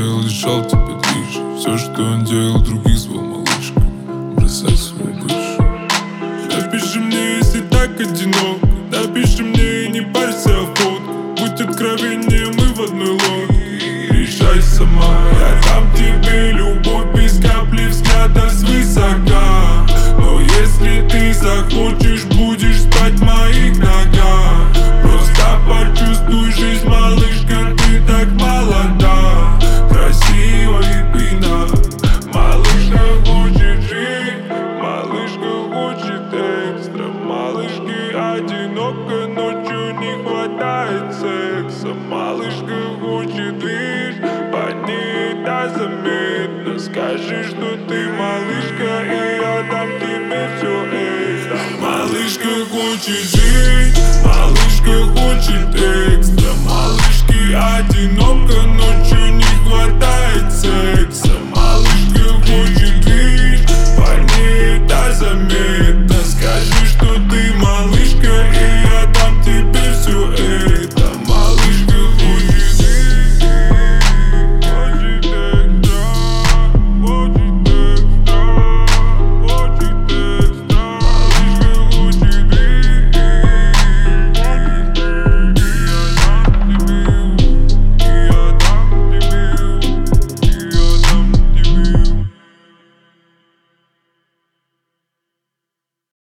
делал, лишал тебя движа. Все, что он делал, других звал малышкой. Бросай свою бывшую. Напиши мне, если так одиноко. Напиши мне и не парься о фото. Будь откровеннее, мы в одной лодке. Решай сама. Я дам тебе любовь без капли взгляда свысока. Но если ты захочешь, будешь спать в моих ногах. Просто почувствуй жизнь, малышка, ты так молода. Красиво и пьяна. Малышка хочет жить, малышка хочет экстра. Малышке одиноко, ночью не хватает секса. Малышка хочет лишь понять, да заметно. Скажи, что ты малышка, и я дам тебе все это. Малышка хочет жить, малышка хочет экстра. Малышке одиноко, ночью